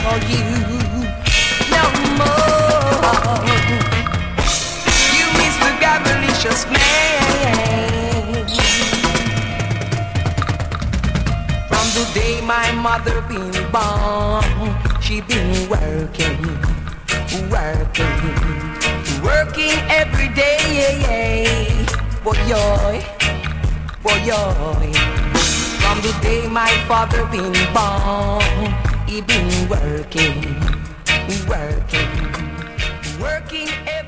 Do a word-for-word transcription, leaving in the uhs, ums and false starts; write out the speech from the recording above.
for you no more. You Mister Gabalicious man. From the day my mother been born, she been working, working, working every day. Boy, boy, from the day my father been born, he been working, working, working every day.